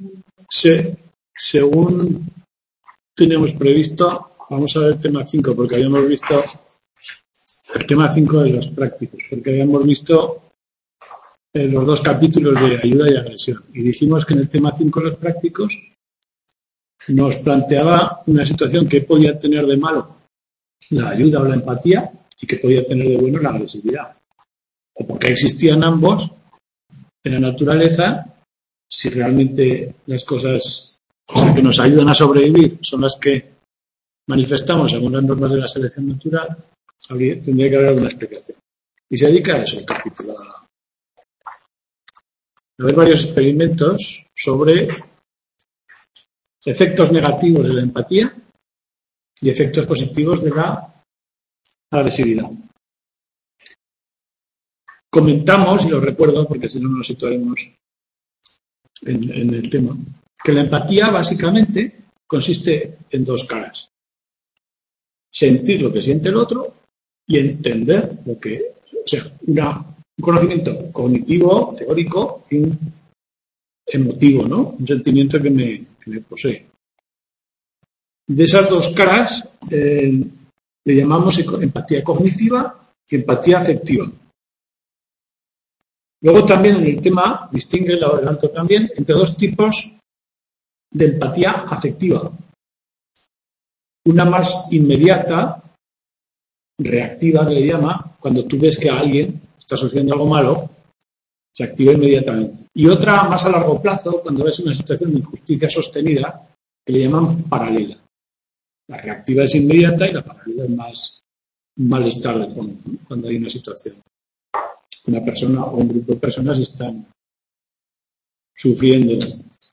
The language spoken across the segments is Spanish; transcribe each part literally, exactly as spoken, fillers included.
Se, según teníamos previsto, vamos a ver el tema cinco, porque habíamos visto el tema cinco de los prácticos, porque habíamos visto eh, los dos capítulos de ayuda y agresión. Y dijimos que en el tema cinco de los prácticos nos planteaba una situación que podía tener de malo la ayuda o la empatía y que podía tener de bueno la agresividad. O porque existían ambos en la naturaleza, si realmente las cosas, o sea, que nos ayudan a sobrevivir son las que manifestamos según las normas de la selección natural, habría, tendría que haber alguna explicación. Y se dedica a eso el capítulo. A ver varios experimentos sobre efectos negativos de la empatía y efectos positivos de la agresividad. Comentamos, y lo recuerdo porque si no nos situaremos en, en el tema, que la empatía básicamente consiste en dos caras. Sentir lo que siente el otro y entender lo que, o sea, una, un conocimiento cognitivo, teórico y un emotivo, ¿no? Un sentimiento que me, que me posee. De esas dos caras eh, le llamamos empatía cognitiva y empatía afectiva. Luego también en el tema distingue, lo adelanto también, entre dos tipos de empatía afectiva. Una más inmediata, reactiva, que le llama, cuando tú ves que a alguien está sucediendo algo malo, se activa inmediatamente. Y otra más a largo plazo, cuando ves una situación de injusticia sostenida, que le llaman paralela. La reactiva es inmediata y la paralela es más un malestar de fondo, ¿no? Cuando hay una situación. Una persona o un grupo de personas están sufriendo.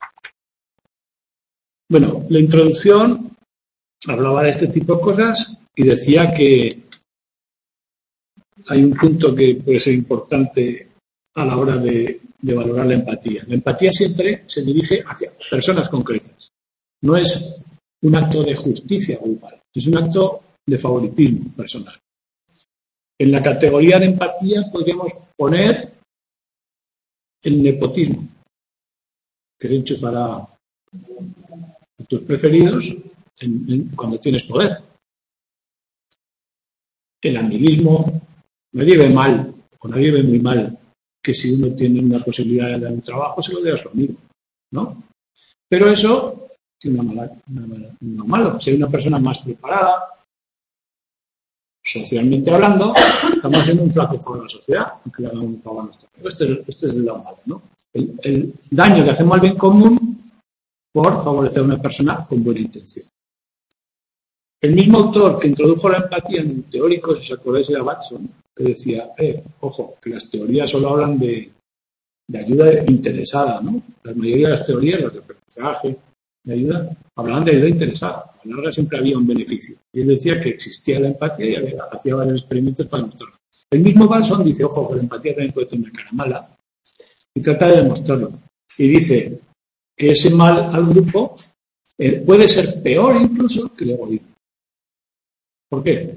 Bueno, la introducción hablaba de este tipo de cosas y decía que hay un punto que puede ser importante a la hora de, de valorar la empatía. La empatía siempre se dirige hacia personas concretas. No es un acto de justicia grupal, es un acto de favoritismo personal. En la categoría de empatía podríamos poner el nepotismo, que se enchufará a tus preferidos en, en, cuando tienes poder. El amiguismo, nadie ve mal, o nadie ve muy mal, que si uno tiene una posibilidad de dar un trabajo, se lo dé a su amigo, ¿no? Pero eso tiene una mala, una mala, una malo. Si hay una persona más preparada, socialmente hablando, estamos haciendo un flaco favor a la sociedad, aunque le hagamos un favor a nuestra vida. Este es, este es el lado malo, ¿no? El, el daño que hacemos al bien común por favorecer a una persona con buena intención. El mismo autor que introdujo la empatía en el teórico, si os acordáis, era Watson, que decía, eh, ojo, que las teorías solo hablan de, de ayuda interesada, ¿no? La mayoría de las teorías, las de aprendizaje, de ayuda, hablaban de ayuda interesada. A la larga siempre había un beneficio. Y él decía que existía la empatía y había, hacía varios experimentos para demostrarlo. El mismo Watson dice, ojo, que la empatía también puede tener una cara mala, y trata de demostrarlo. Y dice que ese mal al grupo eh, puede ser peor incluso que el egoísmo. ¿Por qué?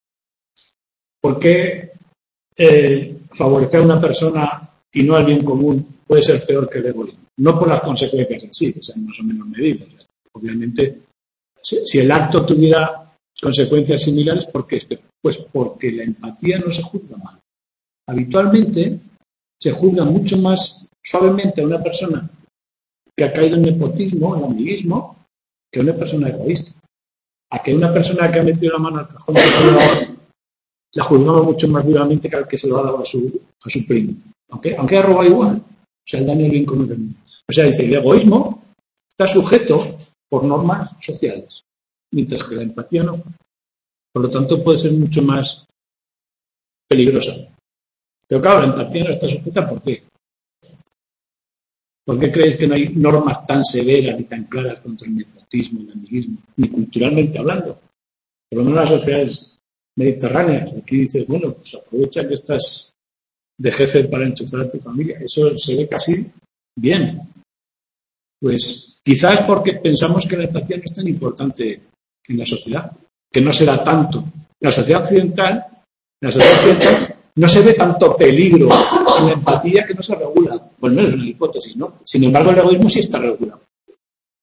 Porque eh, favorecer a una persona y no al bien común puede ser peor que el egoísmo. No por las consecuencias en sí, que sean más o menos medibles. Obviamente, si, si el acto tuviera consecuencias similares, ¿por qué? Pues porque la empatía no se juzga mal. Habitualmente se juzga mucho más suavemente a una persona que ha caído en nepotismo, en amiguismo, que a una persona egoísta. A que una persona que ha metido la mano al cajón de la juzgaba mucho más duramente que al que se lo ha dado a su, a su primo. Aunque, aunque ha robado igual. O sea, el daño es bien común. O sea, dice, el egoísmo está sujeto por normas sociales, mientras que la empatía no. Por lo tanto, puede ser mucho más peligrosa. Pero claro, la empatía no está sujeta, ¿por qué? ¿Por qué creéis que no hay normas tan severas ni tan claras contra el nepotismo y el amiguismo, ni culturalmente hablando? Por lo menos las sociedades mediterráneas. Aquí dices, bueno, pues aprovecha que estás de jefe para enchufar a tu familia. Eso se ve casi bien. Pues quizás porque pensamos que la empatía no es tan importante en la sociedad, que no se da tanto. En la sociedad occidental, en la sociedad occidental no se ve tanto peligro en la empatía que no se regula. Por lo menos es una hipótesis, ¿no? Sin embargo, el egoísmo sí está regulado.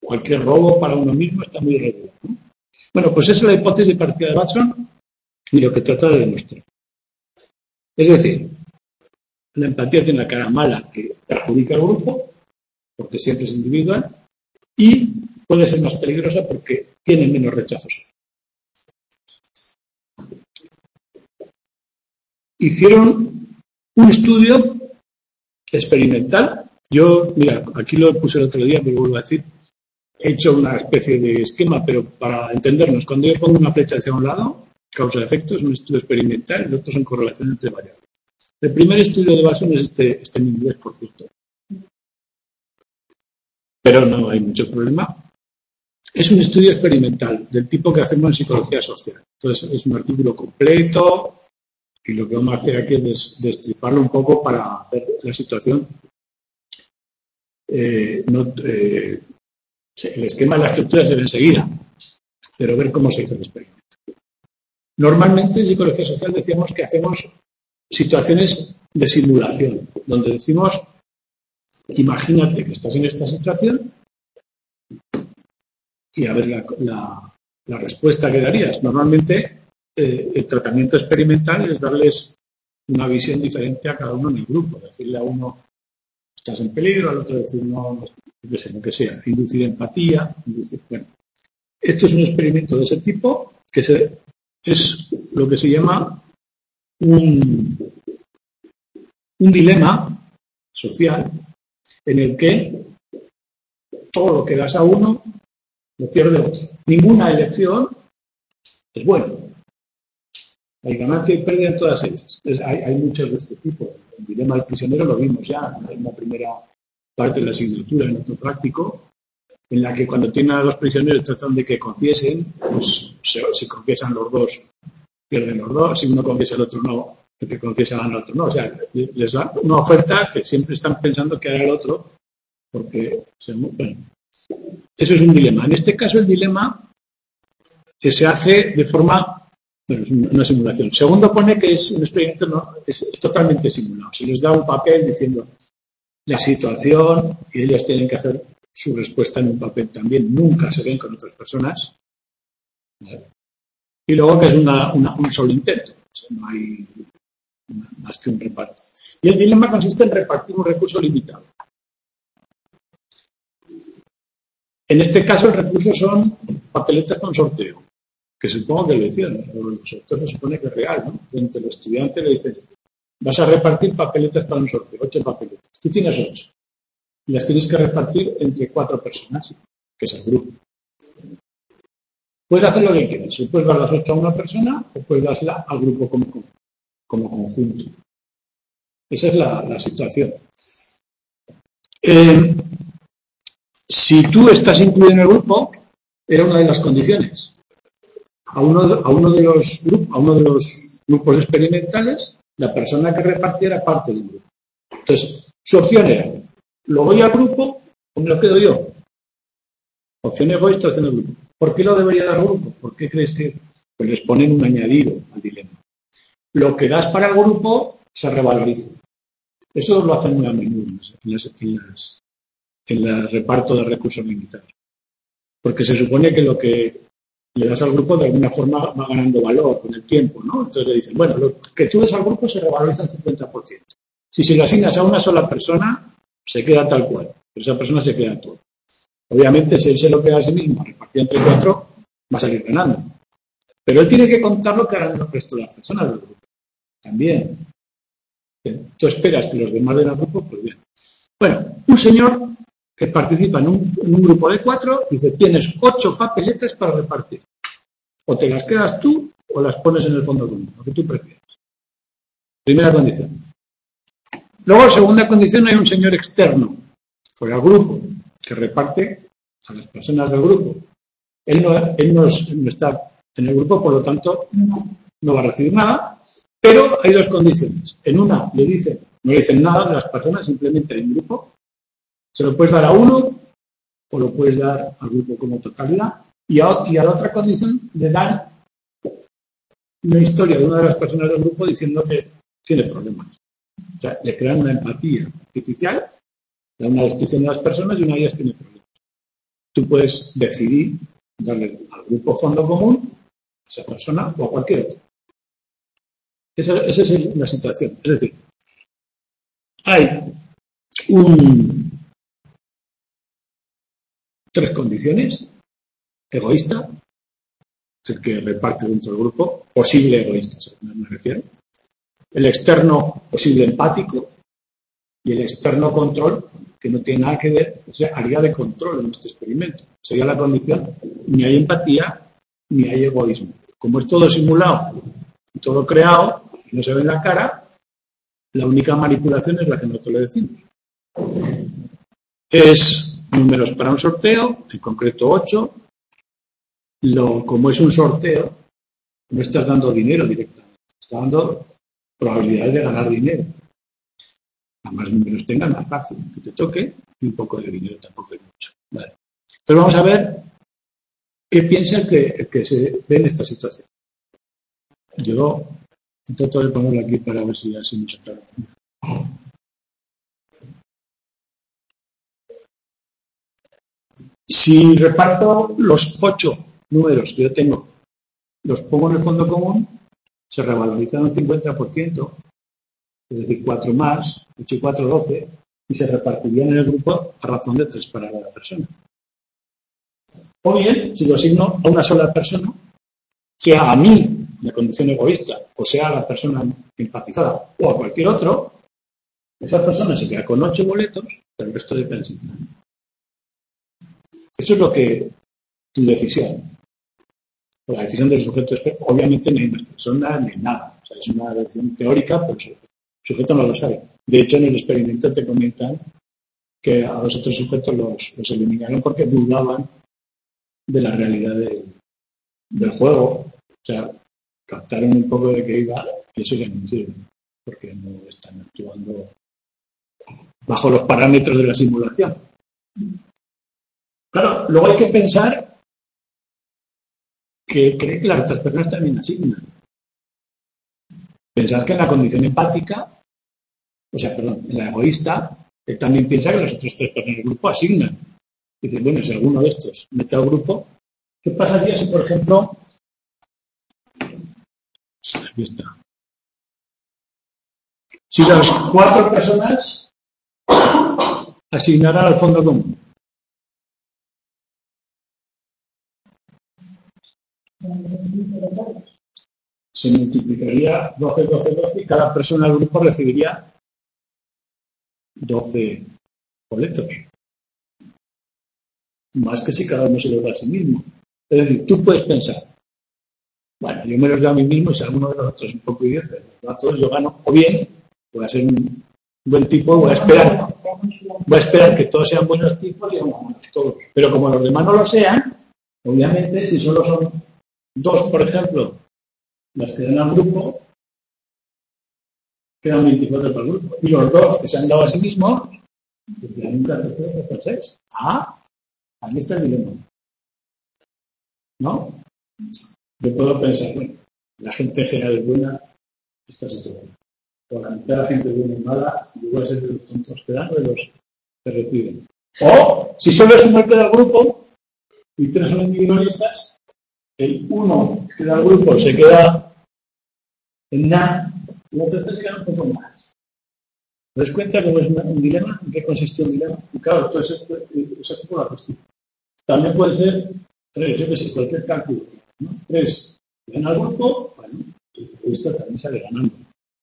cualquier robo para uno mismo está muy irregular, ¿no? Bueno, pues esa es la hipótesis de partida de Batson y lo que trata de demostrar. Es decir, la empatía tiene la cara mala que perjudica al grupo, porque siempre es individual, y puede ser más peligrosa porque tiene menos rechazo social. Hicieron un estudio experimental. Yo, mira, aquí lo puse el otro día, pero vuelvo a decir, he hecho una especie de esquema, pero para entendernos, cuando yo pongo una flecha hacia un lado, causa-efecto, es un estudio experimental, y los otros son correlaciones entre variables. El primer estudio de Batson es este, este en inglés, por cierto. Pero no hay mucho problema. Es un estudio experimental, del tipo que hacemos en psicología social. Entonces, es un artículo completo, y lo que vamos a hacer aquí es destriparlo un poco para ver la situación. Eh, no, eh, el esquema de la estructura se ve enseguida, pero ver cómo se hizo el experimento. Normalmente en psicología social decíamos que hacemos situaciones de simulación, donde decimos, imagínate que estás en esta situación y a ver la, la, la respuesta que darías. Normalmente eh, el tratamiento experimental es darles una visión diferente a cada uno en el grupo, decirle a uno estás en peligro, al otro decir no, no sé, lo que sea, inducir empatía, inducir, bueno. Esto es un experimento de ese tipo que se, es lo que se llama un, un dilema social en el que todo lo que das a uno lo pierde otro. Ninguna elección es buena. Hay ganancia y pérdida en todas ellas. Es, hay, hay muchos de este tipo. El dilema del prisionero lo vimos ya en la primera parte de la asignatura, en otro práctico, en la que cuando tienen a los prisioneros tratan de que confiesen, pues se, si confiesan los dos, pierden los dos. Si uno confiesa el otro no, el que confiesa gana el otro no. O sea, les da una oferta que siempre están pensando que hará el otro, porque, bueno, eso es un dilema. En este caso el dilema que se hace de forma... Bueno, es una simulación. Segundo, pone que es un experimento, no, es, es totalmente simulado. Se les da un papel diciendo la situación y ellos tienen que hacer su respuesta en un papel también. Nunca se ven con otras personas. ¿Vale? Y luego que es una, una, un solo intento. O sea, no hay más que un reparto. Y el dilema consiste en repartir un recurso limitado. En este caso, el recurso son papeletas con sorteo, que supongo que lo hicieron, pero los sorteos se supone que es real, ¿no? Entre los estudiantes le dicen, vas a repartir papeletas para un sorteo, ocho papeletas. Tú tienes ocho. Y las tienes que repartir entre cuatro personas, que es el grupo. Puedes hacer lo que quieras. Si puedes dar las ocho a una persona, o puedes dársela al grupo como, como conjunto. Esa es la, la situación. Eh, si tú estás incluido en el grupo, era una de las condiciones. A uno, de, a uno de los grupos, a uno de los grupos experimentales, la persona que repartiera parte del grupo. Entonces, su opción era, ¿lo doy al grupo o me lo quedo yo? Opción egoísta, opción del grupo. ¿Por qué lo debería dar al grupo? ¿Por qué crees que pues les ponen un añadido al dilema? Lo que das para el grupo se revaloriza. Eso lo hacen muy a menudo en las, en las, en el reparto de recursos limitados. Porque se supone que lo que le das al grupo de alguna forma va ganando valor con el tiempo, ¿no? Entonces le dicen, bueno, lo que tú des al grupo se revaloriza al cincuenta por ciento. Si se lo asignas a una sola persona, se queda tal cual. Pero esa persona se queda todo. Obviamente, si él se lo queda a sí mismo, repartido entre cuatro, va a salir ganando. Pero él tiene que contar lo que harán el resto de las personas del grupo. También. Tú esperas que los demás den al grupo, pues bien. Bueno, un señor que participa en un, en un grupo de cuatro, dice, tienes ocho papeletas para repartir. O te las quedas tú o las pones en el fondo común, lo que tú prefieras. Primera condición. Luego, segunda condición, hay un señor externo, fuera al grupo, que reparte a las personas del grupo. Él no, él no, es, no está en el grupo, por lo tanto, no, no va a recibir nada, pero hay dos condiciones. En una le dicen, no le dicen nada a las personas, simplemente hay un grupo. Se lo puedes dar a uno o lo puedes dar al grupo como totalidad. Y a, y a la otra condición le dan una historia de una de las personas del grupo diciendo que tiene problemas. O sea, le crean una empatía artificial, le dan una descripción de las personas y una de ellas tiene problemas. tú puedes decidir darle al grupo fondo común a esa persona o a cualquier otro. Esa, esa es la situación. Es decir, hay un, tres condiciones. Egoísta, el que reparte dentro del grupo, posible egoísta, me refiero. El externo, posible empático. Y el externo control, que no tiene nada que ver, o sea, área de control en este experimento. Sería la condición, ni hay empatía, ni hay egoísmo. Como es todo simulado y todo creado, y no se ve en la cara, la única manipulación es la que nosotros le decimos. Es números para un sorteo, en concreto ocho. Lo, como es un sorteo, no estás dando dinero directamente, estás dando probabilidades de ganar dinero. A más números tengan, más fácil que te toque y un poco de dinero tampoco es mucho. Vale. Entonces vamos a ver qué piensa el que, el que se ve en esta situación. Yo trato de ponerlo aquí para ver si así nos aclara. Si reparto los ocho números que yo tengo, los pongo en el fondo común, se revalorizan un cincuenta por ciento. Es decir, cuatro más, ocho y cuatro, doce, y se repartirían en el grupo a razón de tres para cada persona. O bien, si lo asigno a una sola persona, sea a mí, la condición egoísta, o sea a la persona empatizada, o a cualquier otro, esa persona se queda con ocho boletos, pero el resto depende de sí. Eso es lo que tu decisión. La decisión del sujeto es, obviamente, no hay más persona ni nada. O sea, es una decisión teórica, pero el sujeto no lo sabe. De hecho, en el experimento te comentan que a los otros sujetos los, los eliminaron porque dudaban de la realidad de, del juego. O sea, captaron un poco de que iba, y eso ya no sirve, porque no están actuando bajo los parámetros de la simulación. Claro, luego hay que pensar que cree que las otras personas también asignan. Pensar que en la condición empática, o sea, perdón, en la egoísta, él también piensa que las otras tres personas del grupo asignan. Y dice, bueno, si alguno de estos mete al grupo, ¿qué pasaría si, por ejemplo, aquí está, si las cuatro personas asignaran al fondo común? Se multiplicaría doce, doce, doce y cada persona del grupo recibiría doce boletos. Más que si cada uno se los da a sí mismo. Es decir, tú puedes pensar, bueno, yo me los doy a mí mismo y si alguno de los otros es un poco idiota, a todos yo gano, o bien voy a ser un buen tipo, voy a esperar, voy a esperar que todos sean buenos tipos y vamos a todos. Pero como los demás no lo sean, obviamente si solo son dos, por ejemplo, las que dan al grupo, quedan veinticuatro para el grupo. Y los dos que se han dado a sí mismos, pues quedan un catorce por seis. Ah, aquí está el dilema. ¿No? Yo puedo pensar, bueno, la gente en general es buena, esta situación. Por la mitad de la gente buena y mala, yo voy a ser de los tontos que dan o de los que reciben. O, si solo es uno el que da al grupo y tres son individualistas, el uno que da al grupo se queda en nada y los otros tres se quedan un poco más. ¿Te das cuenta cómo es un dilema? ¿En qué consiste un dilema? Y claro, todo eso, eso es por la gestión. También puede ser tres, yo que sé, cualquier cálculo, ¿no? Tres gana al grupo, bueno, esto también sale ganando.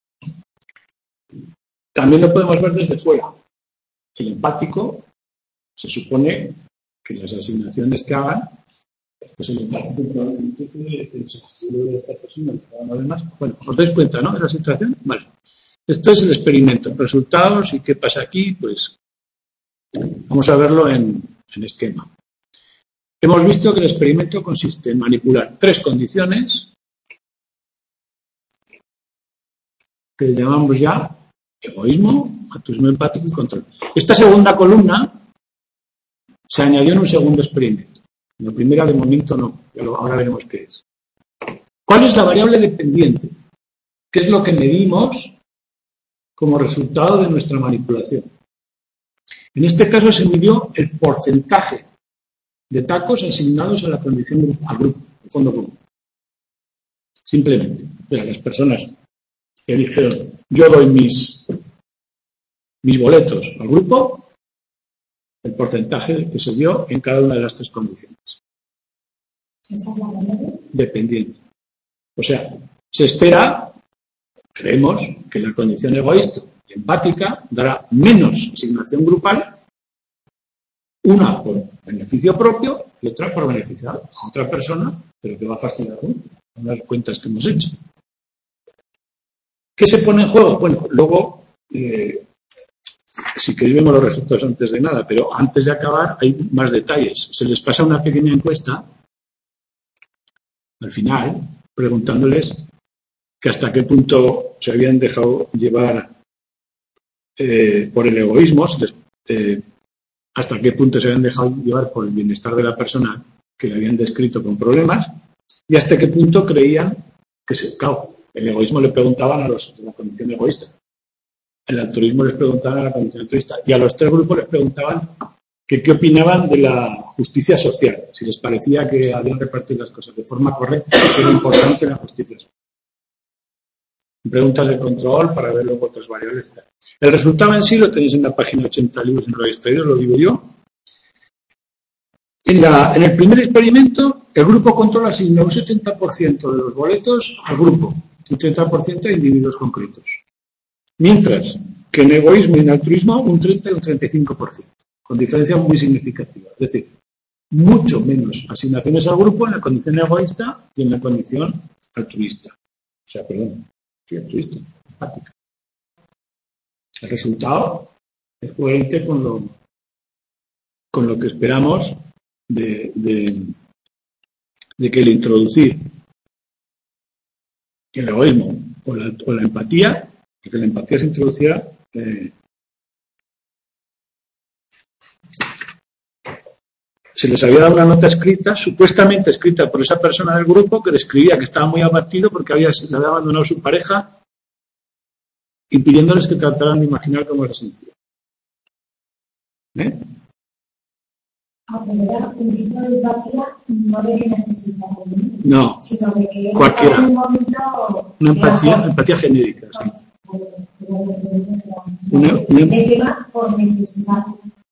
También lo podemos ver desde fuera. El empático se supone que las asignaciones que hagan, pues el empático probablemente puede pensar si lo de esta persona y cada uno demás. Bueno, ¿os dais cuenta, no? De la situación. Vale. Esto es el experimento. Resultados y qué pasa aquí, pues vamos a verlo en, en esquema. Hemos visto que el experimento consiste en manipular tres condiciones que llamamos ya egoísmo, altruismo empático y control. Esta segunda columna se añadió en un segundo experimento. En la primera, de momento, no, pero ahora veremos qué es. ¿Cuál es la variable dependiente? ¿Qué es lo que medimos como resultado de nuestra manipulación? En este caso se midió el porcentaje de tacos asignados a la condición al grupo, al fondo común. Simplemente. O sea, las personas que dijeron, yo doy mis, mis boletos al grupo, el porcentaje que se dio en cada una de las tres condiciones. ¿Esa es la manera? Dependiente. O sea, se espera, creemos, que la condición egoísta y empática dará menos asignación grupal, una por beneficio propio y otra por beneficiar a otra persona, pero que va a facilitar las cuentas que hemos hecho. ¿Qué se pone en juego? Bueno, luego, eh, si queréis vemos los resultados antes de nada, pero antes de acabar hay más detalles. Se les pasa una pequeña encuesta al final, preguntándoles que hasta qué punto se habían dejado llevar eh, por el egoísmo, les, eh, hasta qué punto se habían dejado llevar por el bienestar de la persona que le habían descrito con problemas y hasta qué punto creían que, se, claro, el egoísmo le preguntaban a los de la condición egoísta, el altruismo les preguntaban a la condición altruista y a los tres grupos les preguntaban que qué opinaban de la justicia social, si les parecía que habían repartido las cosas de forma correcta, que era importante la justicia social. Preguntas de control para ver luego otras variables. El resultado en sí lo tenéis en la página ochenta libros, no lo habéis pedido, lo digo yo. En, la, en el primer experimento, el grupo control asignó un setenta por ciento de los boletos al grupo, un treinta por ciento a individuos concretos. Mientras que en egoísmo y en altruismo, un treinta y un treinta y cinco por ciento, con diferencia muy significativa. Es decir, mucho menos asignaciones al grupo en la condición egoísta y en la condición altruista. O sea, perdón. Sí, altruista, empática. El resultado es coherente con lo, con lo que esperamos de, de, de que el introducir el egoísmo o la, o la empatía, que la empatía se introduciera eh, se les había dado una nota escrita, supuestamente escrita por esa persona del grupo, que describía que estaba muy abatido porque había, le había abandonado su pareja y pidiéndoles que trataran de imaginar cómo se sentía. ¿Eh? Aunque era un tipo de empatía no de que necesitara, no, sino de que cualquiera. En un momento una empatía, era... empatía genérica. Sí. Una, una... El tema por necesidad.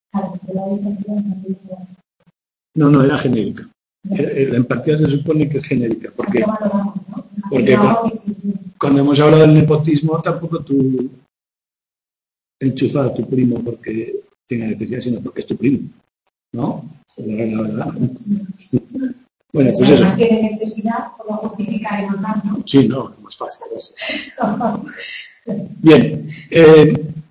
No, no, era genérica. La empatía se supone que es genérica, porque, porque cuando hemos hablado del nepotismo, tampoco tú enchufas a tu primo porque tenga necesidad, sino porque es tu primo, ¿no? La verdad. Bueno, pues eso. Más que de necesidad, lo justificaremos más, ¿no? Sí, no, es más fácil. Bien. Eh,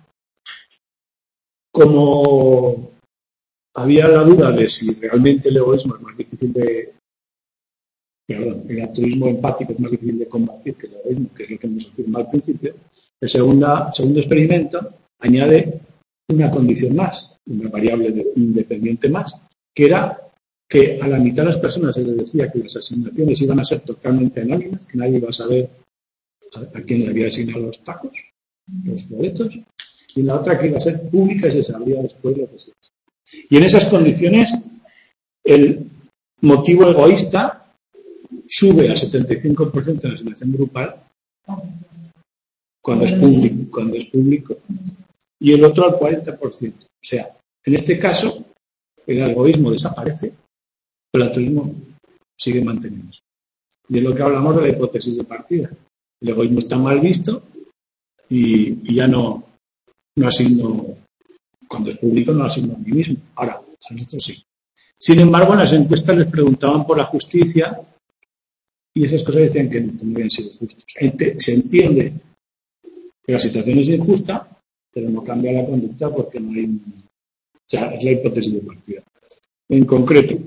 como había la duda de si realmente el egoísmo es más difícil de... Perdón, el altruismo empático es más difícil de combatir que el egoísmo, que es lo que hemos afirmado al principio, el segunda, segundo experimento añade una condición más, una variable de, independiente más, que era que a la mitad de las personas se les decía que las asignaciones iban a ser totalmente anónimas, que nadie iba a saber a, a quién le había asignado los tacos, los boletos, y la otra que iba a ser pública y se sabría después lo que se hace. Y en esas condiciones el motivo egoísta sube al setenta y cinco por ciento en la asignación grupal cuando es público, cuando es público y el otro al cuarenta por ciento. O sea, en este caso el egoísmo desaparece, pero el altruismo sigue manteniéndose. Y es lo que hablamos de la hipótesis de partida. El egoísmo está mal visto y, y ya no, no asigno, cuando es público no asigno a mí mismo. Ahora, a nosotros sí. Sin embargo, en las encuestas les preguntaban por la justicia y esas cosas decían que no, que no habían sido justos. Se entiende que la situación es injusta, pero no cambia la conducta porque no hay... O sea, es la hipótesis de partida. En concreto,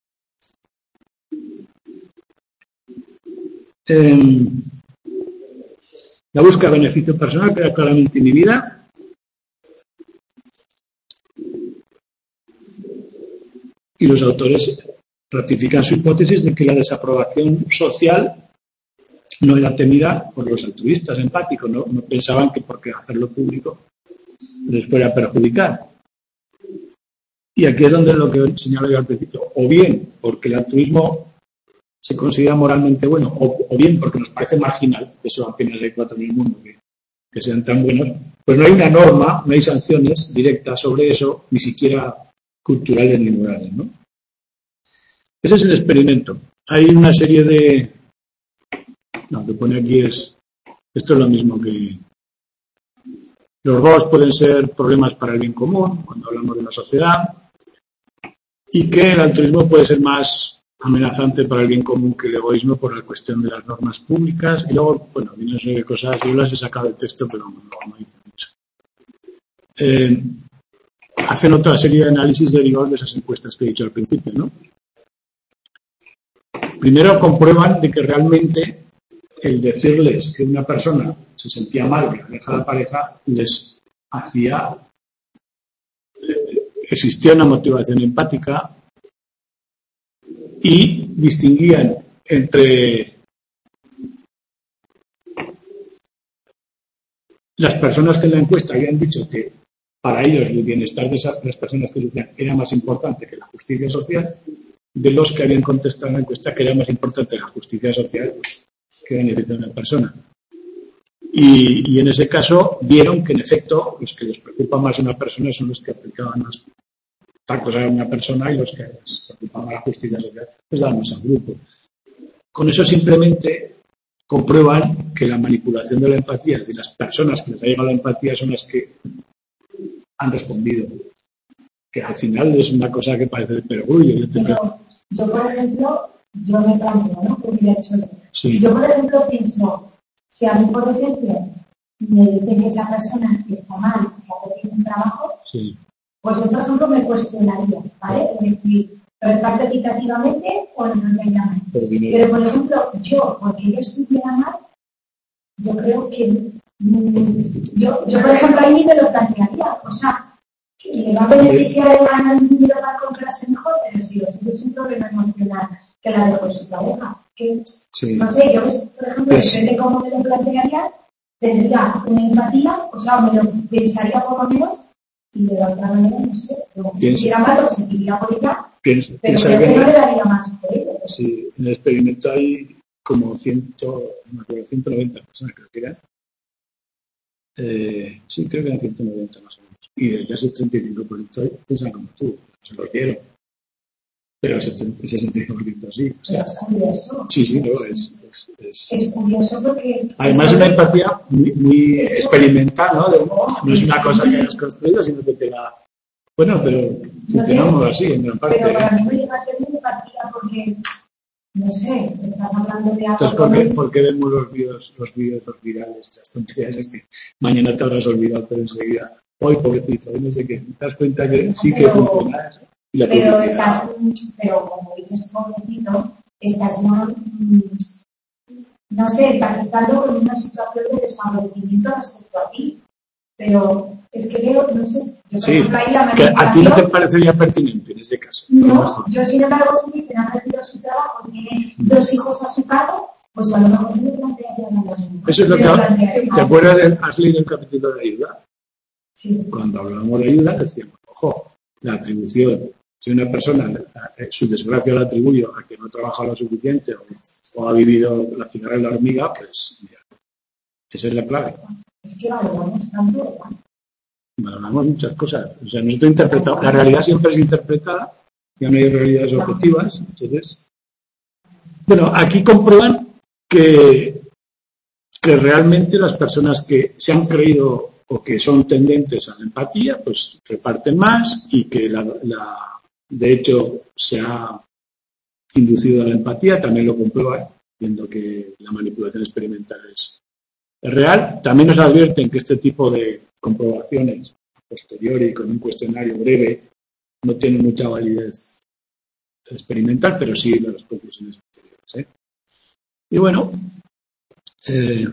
eh, la búsqueda de beneficio personal queda claramente inhibida. Y los autores ratifican su hipótesis de que la desaprobación social no era temida por los altruistas empáticos, no, no pensaban que porque hacerlo público les fuera a perjudicar. Y aquí es donde lo que señalo yo al principio, o bien porque el altruismo se considera moralmente bueno, o, o bien porque nos parece marginal, eso apenas hay cuatro en el mundo que, que sean tan buenos, pues no hay una norma, no hay sanciones directas sobre eso, ni siquiera culturales ni morales, ¿no? Ese es el experimento. Hay una serie de... No, lo que pone aquí es... Esto es lo mismo que... Los dos pueden ser problemas para el bien común, cuando hablamos de la sociedad, y que el altruismo puede ser más amenazante para el bien común que el egoísmo por la cuestión de las normas públicas. Y luego, bueno, viene una serie de cosas, yo las he sacado del texto, pero no, no dice mucho. Eh, hacen otra serie de análisis derivados de esas encuestas que he dicho al principio, ¿no? Primero comprueban de que realmente el decirles que una persona se sentía mal que deja la pareja les hacía... Existía una motivación empática y distinguían entre las personas que en la encuesta habían dicho que para ellos el bienestar de esas, las personas que sufrían era más importante que la justicia social, de los que habían contestado en la encuesta que era más importante la justicia social que beneficiar a una persona. Y, y en ese caso vieron que en efecto los que les preocupa más a una persona son los que aplicaban más tacos a una persona y los que les preocupaban a la justicia social les daban más al grupo. Con eso simplemente comprueban que la manipulación de la empatía es de las personas que les ha llegado la empatía son las que han respondido. Que al final es una cosa que parece de perogrullo. Yo, te Pero yo, por ejemplo, yo me planteo, ¿no? ¿Qué hubiera hecho yo? Sí. Yo, por ejemplo, pienso, si a mí, por ejemplo, me dicen que esa persona está mal, que ha perdido un trabajo, sí. Pues yo, por ejemplo, me cuestionaría, ¿vale? Es decir, reparte equitativamente o no te llamas. Pero, por ejemplo, yo, porque yo estuviera mal, yo creo que mmm, yo, yo, por ejemplo, ahí me lo plantearía. O sea, que le va a beneficiar el ganar el dinero para comprarse mejor, pero si lo suyo es un problema emocional que la dejó su pareja. Que, sí. No sé, yo, por ejemplo, pues, depende de cómo me lo plantearías, tendría una empatía, o sea, me lo pensaría por lo menos. Y de la otra manera, no sé, si hiciera mal, lo sentiría por ella, piensa, pero piensa creo que, que no le daría más por ella. Sí, en el experimento hay como ciento, no me acuerdo, ciento noventa personas, creo que eran. Eh, sí, creo que eran ciento noventa más o menos. Y de ellas el treinta y cinco por ciento piensan como tú, se lo quiero. Pero el sesenta y cinco por ciento sí. O sea, pero es curioso. Sí, sí, no, es, es, es... es curioso porque... Además es una empatía muy, muy experimental, ¿no? De, no es una cosa que hayas construido, sino que te la... Bueno, pero funcionamos no sé, así, en gran parte. Pero para mí no llega a ser una empatía porque, no sé, estás hablando de algo... Entonces, ¿por qué, ¿por qué vemos los vídeos, los vídeos, los virales, las tonterías? Es que mañana te habrás olvidado, pero enseguida, hoy pobrecito, hoy no sé qué, te das cuenta que sí que pero, funciona eso. Y la pero estás, pero como dices pobrecito, estás no, no sé, empatizando con una situación de desfavorecimiento respecto a ti. Pero es que veo, no sé, yo por sí, ejemplo ahí la que a ti no te parecería pertinente en ese caso. No, yo sin embargo sí que ha perdido su trabajo, tiene mm. dos hijos a su cargo, pues a lo mejor me plantearía la misma. Eso es lo que... ¿Te acuerdas de, has leído el capítulo de ayuda? Sí. Cuando hablábamos de ayuda decíamos, ojo, la atribución, si una persona su desgracia la atribuye a que no trabaja lo suficiente o, o ha vivido la cigarra y la hormiga, pues mira, esa es la clave. Es que valoramos tanto, ¿verdad? Valoramos muchas cosas. O sea, nosotros interpretamos, la realidad siempre es interpretada, ya no hay realidades objetivas. Entonces, bueno, aquí comprueban que, que realmente las personas que se han creído o que son tendentes a la empatía, pues reparten más y que la, la, de hecho se ha inducido a la empatía, también lo comprueban, viendo que la manipulación experimental es real. También nos advierten que este tipo de comprobaciones a posteriori con un cuestionario breve no tienen mucha validez experimental, pero sí las conclusiones posteriores, ¿eh? Y bueno, eh,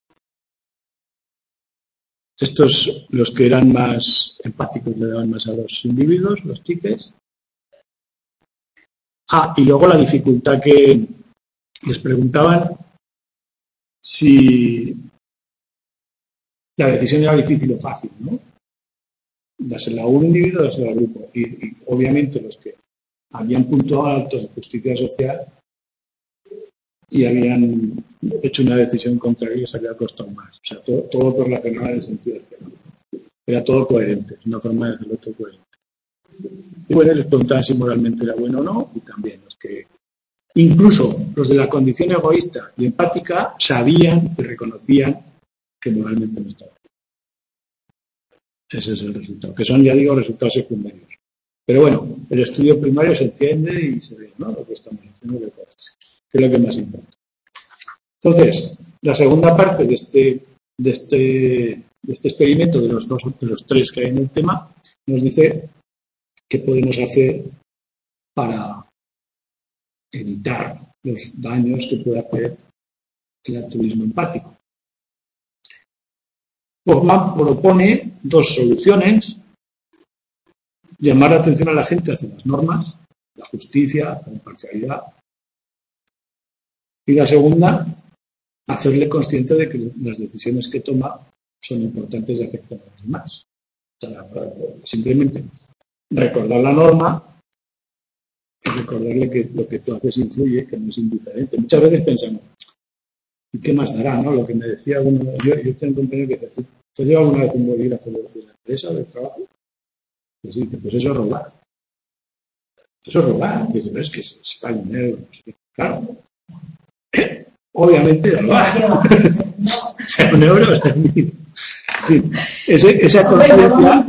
estos, los que eran más empáticos le daban más a los individuos, los tickets. Ah, y luego la dificultad que les preguntaban si la decisión era difícil o fácil, ¿no? dásela a un individuo, dásela al grupo. Y, y obviamente los que habían puntuado alto en justicia social y habían hecho una decisión contraria les había costado más. O sea, todo, todo correlacionado en el sentido de que era todo coherente, una forma de hacerlo todo coherente. Y bueno, les preguntaban si moralmente era bueno o no, y también los que, incluso los de la condición egoísta y empática, sabían y reconocían que moralmente no estaba. Ese es el resultado, que son, ya digo, resultados secundarios. Pero bueno, el estudio primario se entiende y se ve, ¿no?, lo que estamos haciendo, que es lo que más importa. Entonces, la segunda parte de este, de este, de este experimento, de los dos, de los tres que hay en el tema, nos dice qué podemos hacer para evitar los daños que puede hacer el altruismo empático. Hoffman propone dos soluciones: llamar la atención a la gente hacia las normas, la justicia, la imparcialidad. Y la segunda, hacerle consciente de que las decisiones que toma son importantes y afectan a los demás. O sea, simplemente recordar la norma y recordarle que lo que tú haces influye, que no es indiferente. Muchas veces pensamos, ¿y qué más dará, no? Lo que me decía uno, yo, yo tengo un compañero que dice, ¿te lleva alguna vez un bolígrafo de la empresa o del trabajo? Pues dice, pues eso es robar. Eso es robar. Dice, pero es que se paga un euro. Claro. Obviamente robar. O sea, un euro es mil. Sí, ese, esa conciencia.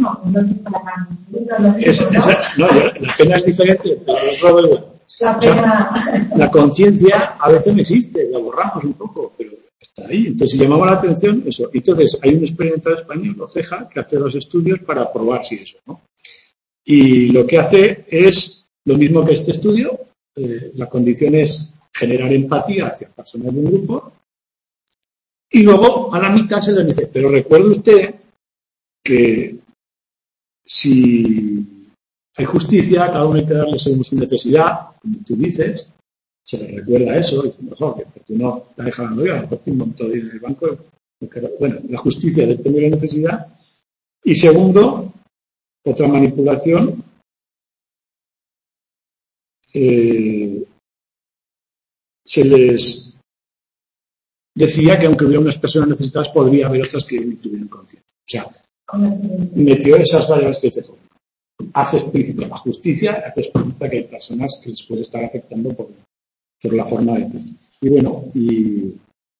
Esa, esa, no, la pena es diferente, pero el robo es bueno. O sea, la conciencia a veces no existe, la borramos un poco, pero está ahí. Entonces, si llamamos la atención, eso. Entonces, hay un experimentado español, Oceja, que hace los estudios para probar si eso, ¿no? Y lo que hace es lo mismo que este estudio. Eh, la condición es generar empatía hacia personas de un grupo. Y luego, a la mitad se les dice, pero recuerde usted que si hay justicia, cada uno hay que darle según su necesidad, como tú dices, se le recuerda eso, y dice, mejor, que porque no la deja la novia, a lo mejor tiene un montón de dinero en el banco. Bueno, la justicia depende de la necesidad. Y segundo, otra manipulación, eh, se les decía que aunque hubiera unas personas necesitadas, podría haber otras que no tuvieran conciencia. O sea, metió esas variables que dice, hace explícita la justicia, hace explícita que hay personas que les puede estar afectando por, por la forma de pensar. Y bueno, y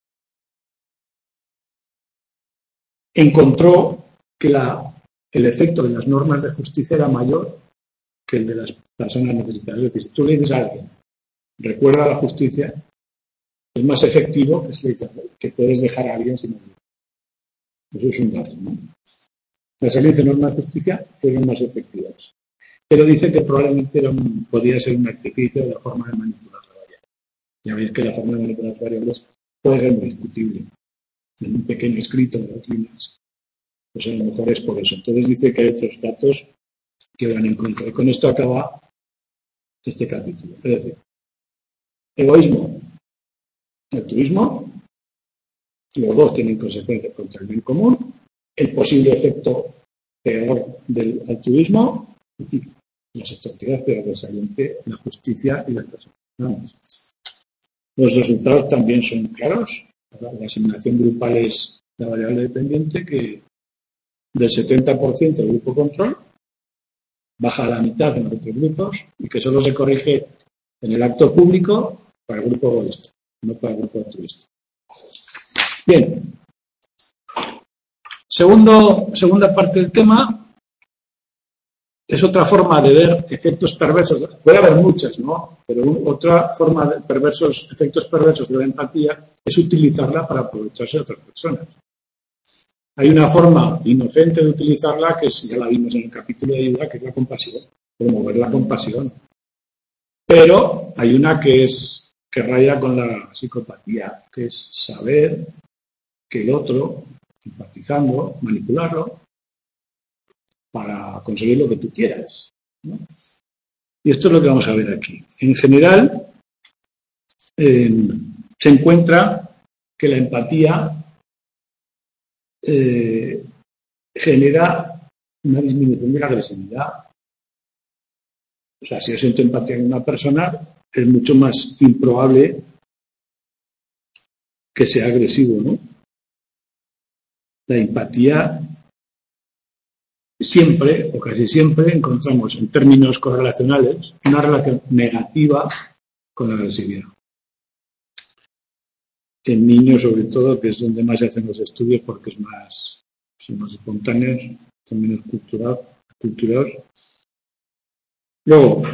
encontró que la, el efecto de las normas de justicia era mayor que el de las personas necesitadas. Es decir, si tú le dices a alguien, recuerda la justicia, es más efectivo que se le dice que puedes dejar a alguien sin ayuda. Eso es un dato, ¿no? Las leyes de normas de justicia fueron más efectivas. Pero dice que probablemente era un, podía ser un artificio de la forma de manipular la variable. Ya veis que la forma de manipular las variables puede ser muy discutible. En un pequeño escrito de dos líneas, pues a lo mejor es por eso. Entonces dice que hay otros datos que van en contra. Y con esto acaba este capítulo. Es decir, egoísmo, altruismo, los dos tienen consecuencias contra el bien común, el posible efecto peor del altruismo y las extractividades peores del saliente, la justicia y las personas. Los resultados también son claros. La asignación grupal es la variable dependiente que del setenta por ciento del grupo control baja a la mitad en los otros grupos y que solo se corrige en el acto público para el grupo egoísta, no para el grupo altruista. Bien. Segundo, segunda parte del tema es otra forma de ver efectos perversos. Puede haber muchas, ¿no? Pero un, otra forma de perversos, efectos perversos de la empatía es utilizarla para aprovecharse de otras personas. Hay una forma inocente de utilizarla que es, ya la vimos en el capítulo de ayuda, que es la compasión, promover la compasión. Pero hay una que es que raya con la psicopatía, que es saber que el otro, empatizando, manipularlo para conseguir lo que tú quieras, ¿no? Y esto es lo que vamos a ver aquí. En general, eh, se encuentra que la empatía eh, genera una disminución de la agresividad. O sea, si yo siento empatía con una persona, es mucho más improbable que sea agresivo, ¿no? La empatía siempre, o casi siempre, encontramos en términos correlacionales una relación negativa con la agresividad. En niños, sobre todo, que es donde más se hacen los estudios porque es más, son más espontáneos, son menos cultural, culturados. Luego,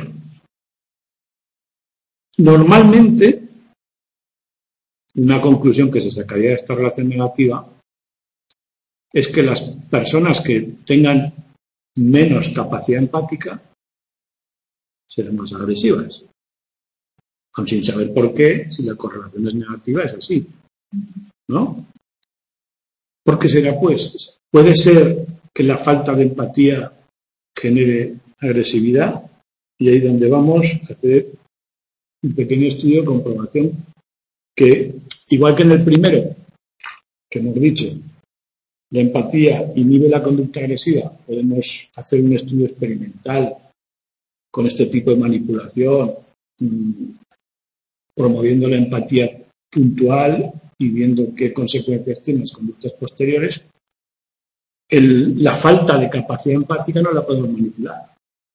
normalmente, una conclusión que se sacaría de esta relación negativa es que las personas que tengan menos capacidad empática serán más agresivas. Aun sin saber por qué, si la correlación es negativa, es así, ¿no? ¿Por qué será, pues? Puede ser que la falta de empatía genere agresividad, y ahí es donde vamos a hacer un pequeño estudio de comprobación que, igual que en el primero, que hemos dicho, la empatía inhibe la conducta agresiva, podemos hacer un estudio experimental con este tipo de manipulación, mmm, promoviendo la empatía puntual y viendo qué consecuencias tienen las conductas posteriores. El, la falta de capacidad empática no la podemos manipular.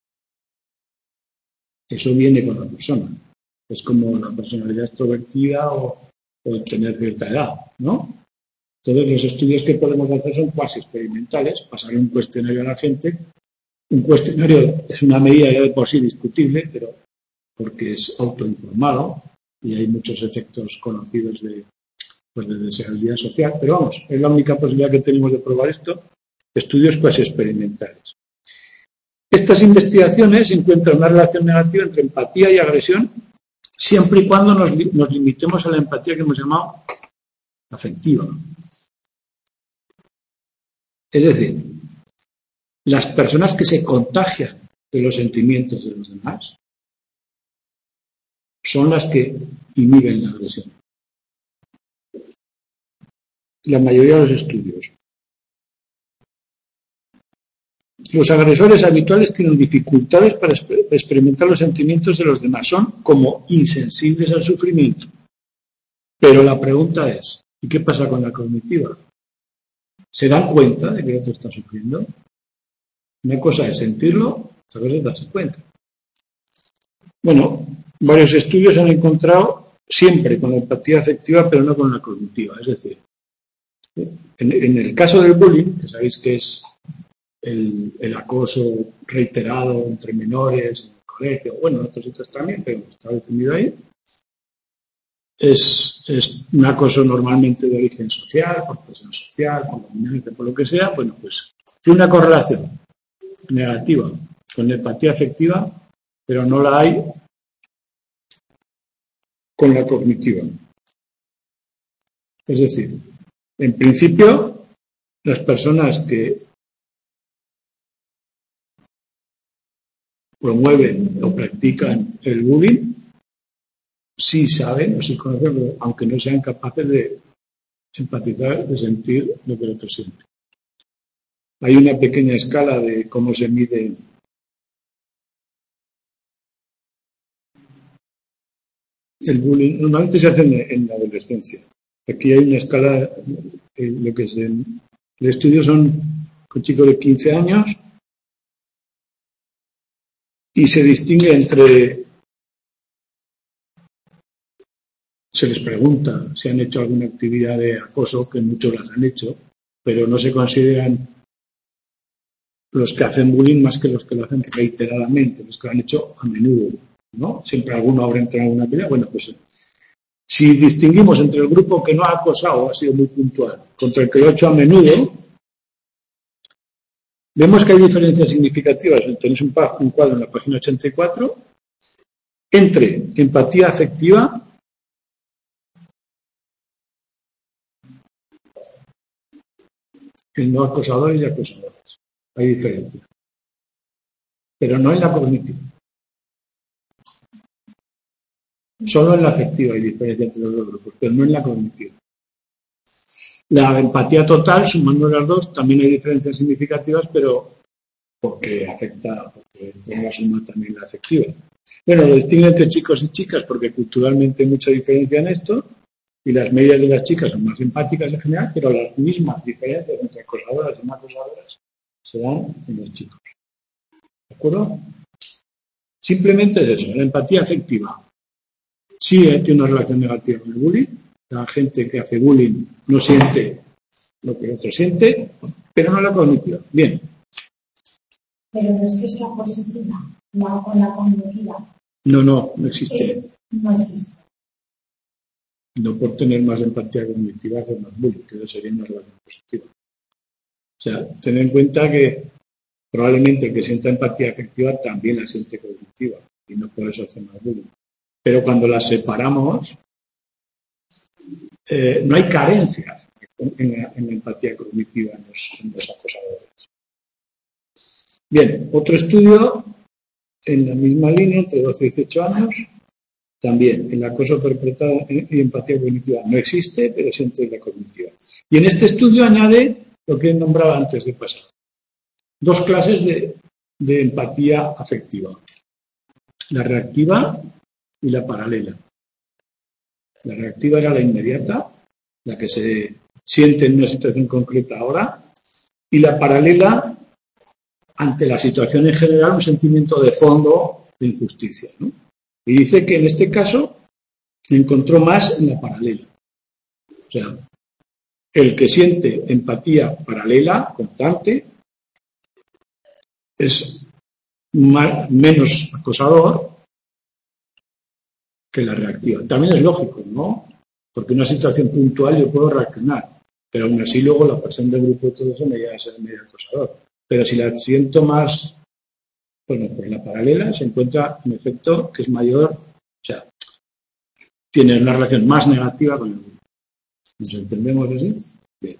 Eso viene con la persona. Es como la personalidad extrovertida o, o tener cierta edad, ¿no? Todos los estudios que podemos hacer son cuasi experimentales, pasar un cuestionario a la gente. Un cuestionario es una medida ya de por sí discutible, pero porque es autoinformado y hay muchos efectos conocidos de, pues, de deseabilidad social, pero vamos, es la única posibilidad que tenemos de probar esto, estudios cuasi experimentales. Estas investigaciones encuentran una relación negativa entre empatía y agresión siempre y cuando nos, nos limitemos a la empatía que hemos llamado afectiva. Es decir, las personas que se contagian de los sentimientos de los demás son las que inhiben la agresión. La mayoría de los estudios. Los agresores habituales tienen dificultades para experimentar los sentimientos de los demás. Son como insensibles al sufrimiento. Pero la pregunta es, ¿y qué pasa con la cognitiva? ¿Se dan cuenta de que el otro está sufriendo? Una cosa es sentirlo, otra cosa es darse cuenta. Bueno, varios estudios han encontrado siempre con la empatía afectiva, pero no con la cognitiva. Es decir, en, en el caso del bullying, que sabéis que es el, el acoso reiterado entre menores en el colegio, bueno, en otros sitios también, pero está definido ahí, es, es un acoso normalmente de origen social, por presión social, por dominancia, por lo que sea. Bueno, pues tiene una correlación negativa con la empatía afectiva, pero no la hay con la cognitiva. Es decir, en principio, las personas que promueven o practican el bullying sí saben o sí conocen, aunque no sean capaces de empatizar, de sentir lo que el otro siente. Hay una pequeña escala de cómo se mide el bullying. Normalmente se hace en, en la adolescencia. Aquí hay una escala, eh, lo que es el, el estudio son con chicos de quince años y se distingue entre, se les pregunta si han hecho alguna actividad de acoso, que muchos las han hecho, pero no se consideran los que hacen bullying más que los que lo hacen reiteradamente, los que lo han hecho a menudo, ¿no? Siempre alguno habrá entrado en alguna pelea. Bueno, pues si distinguimos entre el grupo que no ha acosado, ha sido muy puntual, contra el que lo ha hecho a menudo, vemos que hay diferencias significativas. Tenéis un, un cuadro en la página ochenta y cuatro entre empatía afectiva en no acosadores y acosadores. Hay diferencia. Pero no en la cognitiva. Solo en la afectiva hay diferencia entre los dos grupos, pero no en la cognitiva. La empatía total, sumando las dos, también hay diferencias significativas, pero porque afecta, porque la suma también la afectiva. Bueno, lo distingue entre chicos y chicas porque culturalmente hay mucha diferencia en esto y las medias de las chicas son más empáticas en general, pero las mismas diferencias entre acosadoras y no acosadoras se dan en los chicos. ¿De acuerdo? Simplemente es eso, la empatía afectiva. Sí, eh, tiene una relación negativa con el bullying. La gente que hace bullying no siente lo que el otro siente, pero no la cognitiva. Bien. Pero no es que sea positiva, no con la cognitiva. No, no, no existe. Es, no existe. No por tener más empatía cognitiva hacer más bullying, que eso sería una relación positiva. O sea, ten en cuenta que probablemente el que sienta empatía afectiva también la siente cognitiva y no por eso hace más bullying. Pero cuando las separamos, eh, no hay carencias en la, en la empatía cognitiva en los, en los acosadores. Bien, otro estudio en la misma línea, entre doce y dieciocho años, también el acoso perpetrado y empatía cognitiva no existe, pero siempre es la cognitiva. Y en este estudio añade lo que he nombrado antes de pasar. Dos clases de, de empatía afectiva. La reactiva y la paralela. La reactiva era la inmediata, la que se siente en una situación concreta ahora, y la paralela, ante la situación en general, un sentimiento de fondo de injusticia, ¿no? Y dice que en este caso encontró más en la paralela. O sea, el que siente empatía paralela, constante, es más, menos acosador que la reactiva. También es lógico, ¿no? Porque en una situación puntual yo puedo reaccionar, pero aún así luego la persona del grupo y todo eso me llega a ser medio acosador. Pero si la siento más, bueno, pues la paralela se encuentra un efecto que es mayor, o sea, tiene una relación más negativa con el grupo. ¿Nos entendemos así? Bien.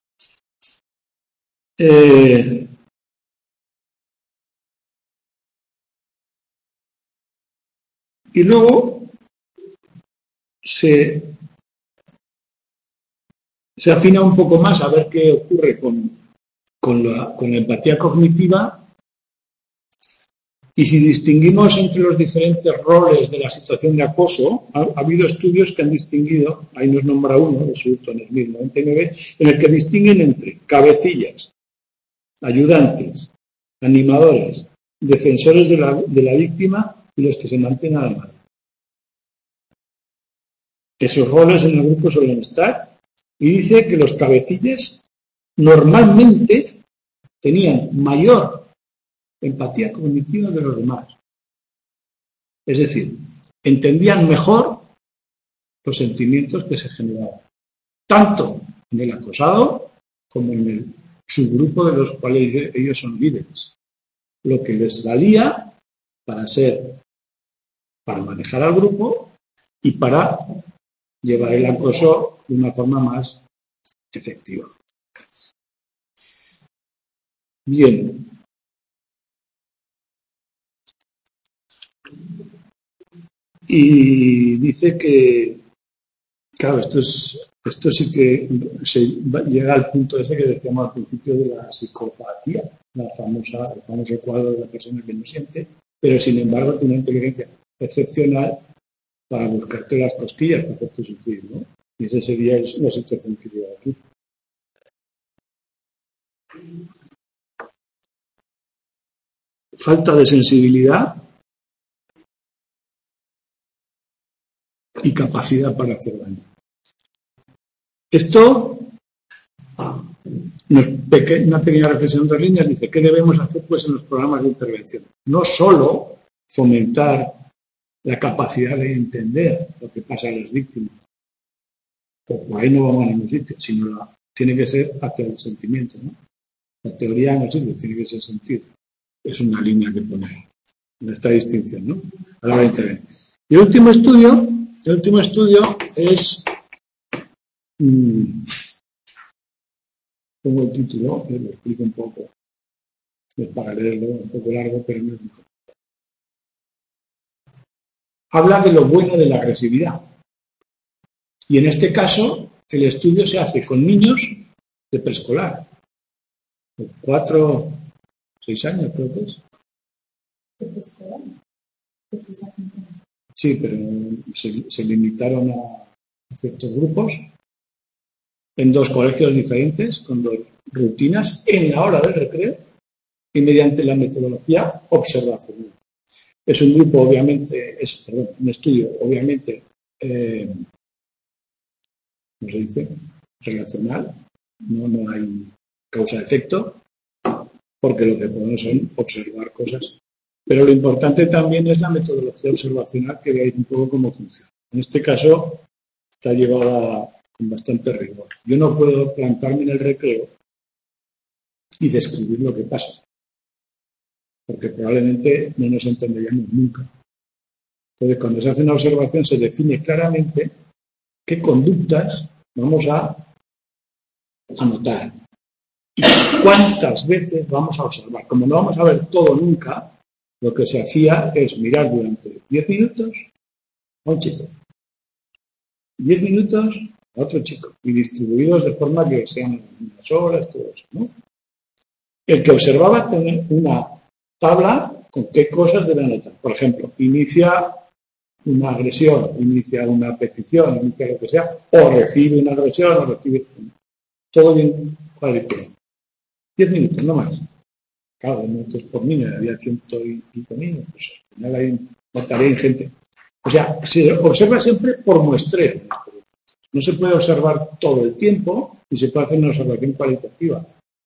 Eh, y luego se, se afina un poco más a ver qué ocurre con, con, la, con la empatía cognitiva. Y si distinguimos entre los diferentes roles de la situación de acoso, ha, ha habido estudios que han distinguido, ahí nos nombra uno, de Sutton en mil novecientos noventa y nueve, en el que distinguen entre cabecillas, ayudantes, animadores, defensores de la, de la víctima y los que se mantienen al margen. Esos roles en el grupo suelen estar, y dice que los cabecillas normalmente tenían mayor empatía cognitiva de los demás. Es decir, entendían mejor los sentimientos que se generaban, tanto en el acosado como en el subgrupo de los cuales ellos son líderes. Lo que les valía para ser, para manejar al grupo y para llevar el acoso de una forma más efectiva. Bien. Y dice que, claro, esto es esto sí que se llega al punto ese que decíamos al principio de la psicopatía, la famosa, el famoso cuadro de la persona que no siente, pero sin embargo tiene una inteligencia excepcional para buscarte las cosquillas para hacerte sufrir, ¿no? Y esa sería la situación que llega aquí. Falta de sensibilidad y capacidad para hacer daño. Esto, una pequeña reflexión de líneas, dice, ¿qué debemos hacer pues en los programas de intervención? No solo fomentar la capacidad de entender lo que pasa a las víctimas, o por ahí no vamos a ningún sitio, sino la, tiene que ser hacia el sentimiento, ¿no? La teoría no sirve, tiene que ser sentido. Es una línea que pone en esta distinción, ¿no? A la hora de intervenir. Y el último estudio, el último estudio es mmm, pongo el título, eh, lo explico un poco, es para leerlo, un poco largo, pero no es muy corto. Habla de lo bueno de la agresividad. Y en este caso, el estudio se hace con niños de preescolar, de cuatro, seis años creo que es. Sí, pero se, se limitaron a ciertos grupos en dos colegios diferentes, con dos rutinas, en la hora del recreo y mediante la metodología observacional. Es un grupo, obviamente, es perdón, un estudio, obviamente, eh, ¿cómo se dice? Relacional. No, no hay causa-efecto, porque lo que podemos son observar cosas. Pero lo importante también es la metodología observacional, que veáis un poco cómo funciona. En este caso, está llevada con bastante rigor. Yo no puedo plantarme en el recreo y describir lo que pasa, porque probablemente no nos entenderíamos nunca. Entonces, cuando se hace una observación, se define claramente qué conductas vamos a anotar y cuántas veces vamos a observar. Como no vamos a ver todo nunca, lo que se hacía es mirar durante diez minutos a un chico, diez minutos a otro chico, y distribuidos de forma que sean unas horas, todo eso, ¿no? El que observaba tiene una tabla con qué cosas debe anotar. Por ejemplo, inicia una agresión, inicia una petición, inicia lo que sea, o recibe una agresión, o recibe todo bien cuadriculado. Diez minutos, no más. Claro, minutos por niño, había ciento y pico niños, pues al final hay una tarea ingente. O sea, se observa siempre por muestreo. No se puede observar todo el tiempo y se puede hacer una observación cualitativa.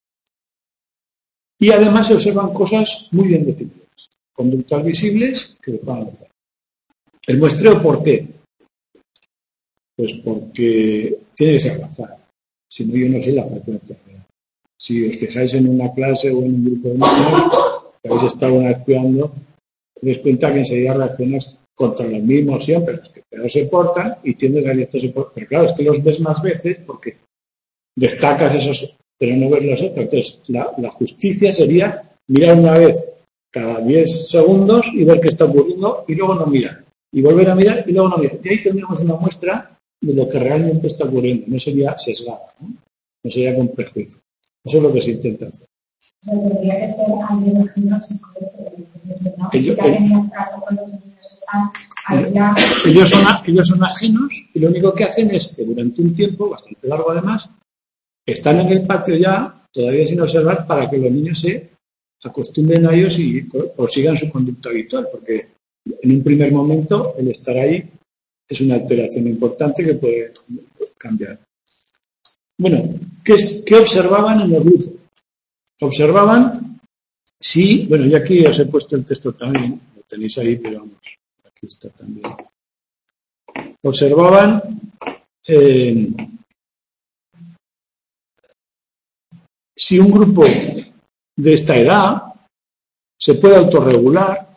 Y además se observan cosas muy bien definidas, conductas visibles que se puedan notar. ¿El muestreo por qué? Pues porque tiene que ser al azar. Si no, yo no sé la frecuencia. Si os fijáis en una clase o en un grupo de niños que habéis estado una vez cuidando, os dais cuenta que enseguida reaccionas contra los mismos siempre, los que peor se portan, y tiendes a que estos se portan. Pero claro, es que los ves más veces porque destacas esos, pero no ves los otros. Entonces, la, la justicia sería mirar una vez cada diez segundos y ver qué está ocurriendo y luego no mirar. Y volver a mirar y luego no mirar. Y ahí tendríamos una muestra de lo que realmente está ocurriendo. No sería sesgado, ¿no? No sería con prejuicio. Eso es lo que se intenta hacer. Debería que ser alguien genósico, ¿no? Si también está con los niños allá. Ellos son, ellos son ajenos y lo único que hacen es que durante un tiempo, bastante largo además, están en el patio ya, todavía sin observar, para que los niños se acostumbren a ellos y prosigan su conducta habitual, porque en un primer momento el estar ahí es una alteración importante que puede cambiar. Bueno, ¿qué, qué observaban en el grupo? Observaban si, bueno, y aquí os he puesto el texto también, lo tenéis ahí, pero vamos, aquí está también. Observaban eh, si un grupo de esta edad se puede autorregular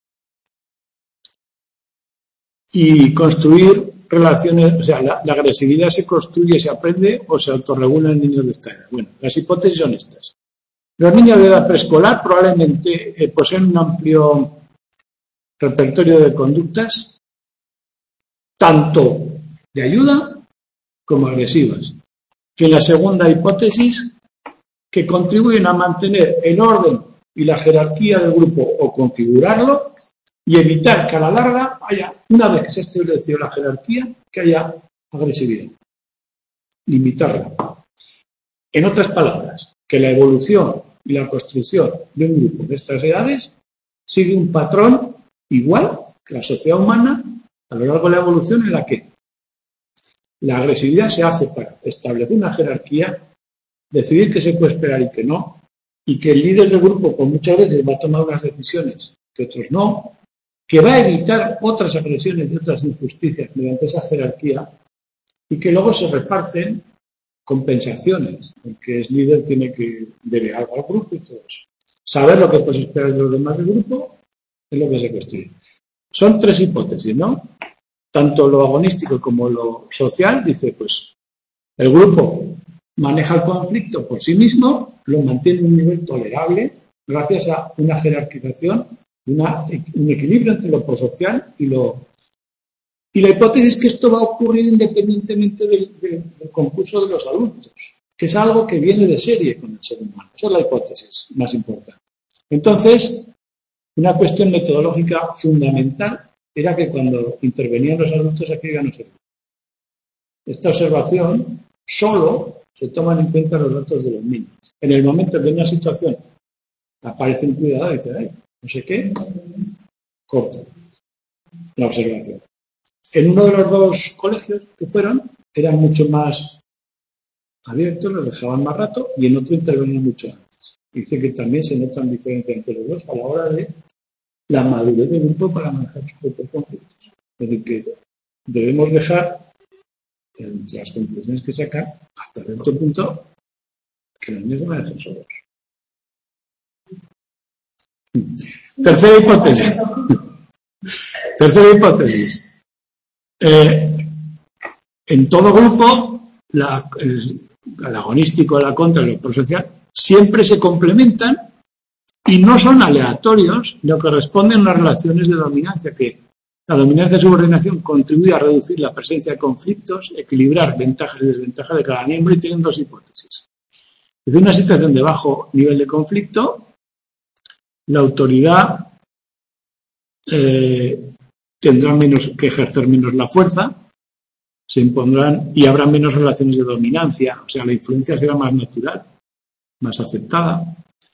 y construir relaciones, o sea, la, la agresividad se construye, se aprende o se autorregula en niños de esta edad. Bueno, las hipótesis son estas. Los niños de edad preescolar probablemente eh, poseen un amplio repertorio de conductas, tanto de ayuda como agresivas, que en la segunda hipótesis que contribuyen a mantener el orden y la jerarquía del grupo o configurarlo y evitar que a la larga haya, una vez que se ha establecido la jerarquía, que haya agresividad. Limitarla. En otras palabras, que la evolución y la construcción de un grupo de estas edades sigue un patrón igual que la sociedad humana a lo largo de la evolución, en la que la agresividad se hace para establecer una jerarquía, decidir qué se puede esperar y qué no, y que el líder del grupo pues muchas veces va a tomar unas decisiones que otros no, que va a evitar otras agresiones y otras injusticias mediante esa jerarquía, y que luego se reparten compensaciones. El que es líder tiene que debe algo al grupo y todo eso. Saber lo que puedes esperar de los demás del grupo es lo que se construye. Son tres hipótesis, ¿no? Tanto lo agonístico como lo social, dice, pues, el grupo maneja el conflicto por sí mismo, lo mantiene en un nivel tolerable gracias a una jerarquización, una, un equilibrio entre lo prosocial y lo... Y la hipótesis es que esto va a ocurrir independientemente del, del, del concurso de los adultos, que es algo que viene de serie con el ser humano. Esa es la hipótesis más importante. Entonces, una cuestión metodológica fundamental era que cuando intervenían los adultos aquí iban a observar. Esta observación solo se toman en cuenta los datos de los niños. En el momento que en una situación aparece un cuidador y dice, ay, no sé qué, corta la observación. En uno de los dos colegios que fueron, eran mucho más abiertos, los dejaban más rato, y en otro intervenían mucho antes. Dice que también se notan diferencias entre los dos a la hora de la madurez del grupo para manejar sus propios conflictos. Es decir, que debemos dejar, entre las conclusiones que sacan, hasta cierto punto, que los niños se manejen solos. Tercera hipótesis. Tercera hipótesis. Eh, en todo grupo, la, el, el agonístico, la contra, el prosocial, siempre se complementan y no son aleatorios, lo que responden a unas relaciones de dominancia, que la dominancia y subordinación contribuye a reducir la presencia de conflictos, equilibrar ventajas y desventajas de cada miembro, y tienen dos hipótesis. Desde una situación de bajo nivel de conflicto, la autoridad eh, tendrá menos que ejercer menos la fuerza, se impondrán y habrá menos relaciones de dominancia, o sea, la influencia será más natural, más aceptada.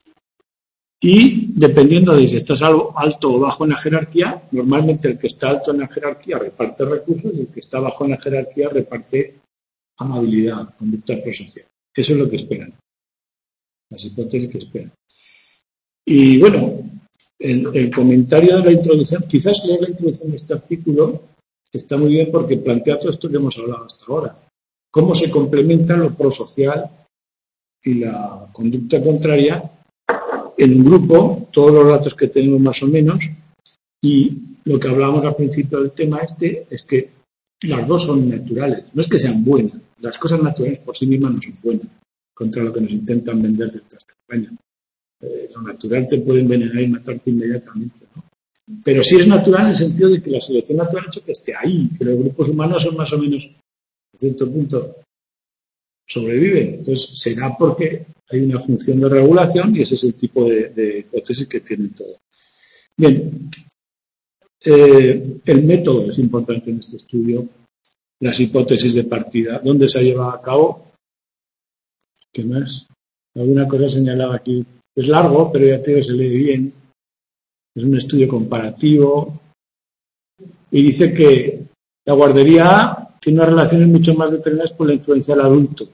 Y dependiendo de si estás alto o bajo en la jerarquía, normalmente el que está alto en la jerarquía reparte recursos y el que está bajo en la jerarquía reparte amabilidad, conducta prosocial. Eso es lo que esperan, las hipótesis que esperan. Y bueno, el, el comentario de la introducción, quizás leer la introducción de este artículo está muy bien porque plantea todo esto que hemos hablado hasta ahora. Cómo se complementa lo prosocial y la conducta contraria en un grupo, todos los datos que tenemos más o menos, y lo que hablábamos al principio del tema este es que las dos son naturales, no es que sean buenas, las cosas naturales por sí mismas no son buenas, contra lo que nos intentan vender ciertas campañas. Eh, lo natural te puede envenenar y matarte inmediatamente, ¿no? Pero sí es natural en el sentido de que la selección natural ha hecho que esté ahí, que los grupos humanos son más o menos, a cierto punto, sobreviven. Entonces, será porque hay una función de regulación y ese es el tipo de, de hipótesis que tienen todos. Bien, eh, el método es importante en este estudio, las hipótesis de partida, dónde se ha llevado a cabo, ¿qué más? Alguna cosa señalaba aquí, es largo, pero ya te digo, se lee bien, es un estudio comparativo y dice que la guardería A tiene unas relaciones mucho más determinadas por la influencia del adulto,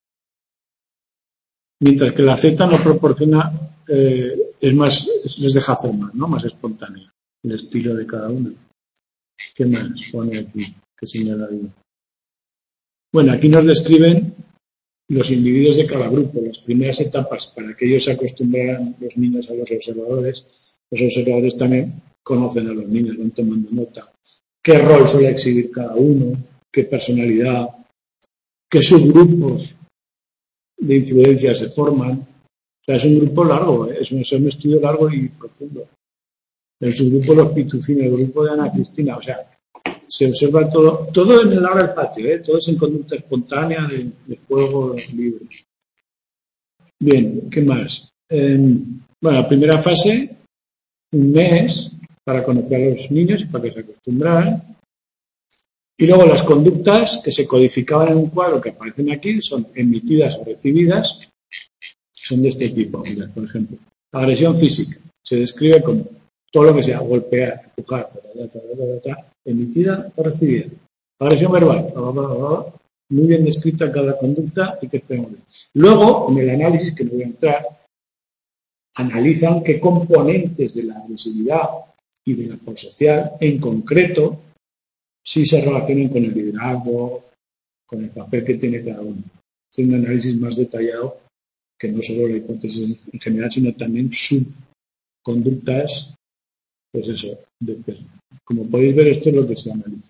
mientras que la Z no proporciona, eh, es más, les deja hacer más, ¿no? Más espontánea, el estilo de cada uno. ¿Qué más pone aquí? ¿Qué señala ahí? Bueno, aquí nos describen los individuos de cada grupo, las primeras etapas para que ellos se acostumbraran los niños a los observadores. Los observadores también conocen a los niños, van tomando nota. ¿Qué rol suele exhibir cada uno? ¿Qué personalidad? ¿Qué subgrupos de influencia se forman? O sea, es un grupo largo, ¿eh? es, un, es un estudio largo y profundo. El subgrupo de los Pitufines, el grupo de Ana Cristina, o sea, se observa todo, todo en el aula del patio, ¿eh? Todo es en conducta espontánea, de, de juego libre. Bien, ¿qué más? Eh, bueno, la primera fase, un mes para conocer a los niños y para que se acostumbraran. Y luego las conductas que se codificaban en un cuadro que aparecen aquí son emitidas o recibidas, son de este tipo. Mira, por ejemplo, agresión física se describe como todo lo que sea golpear, empujar, ta, ta, ta, ta, ta, ta, emitida o recibida. Agresión verbal, ta, ta, ta, ta, muy bien descrita cada conducta y que tenemos. Luego, en el análisis que no voy a entrar, analizan qué componentes de la agresividad y de la prosocial, en concreto, sí se relacionan con el liderazgo, con el papel que tiene cada uno. Es un análisis más detallado que no solo la hipótesis en general, sino también subconductas, pues eso, de peso. Como podéis ver, esto es lo que se analiza.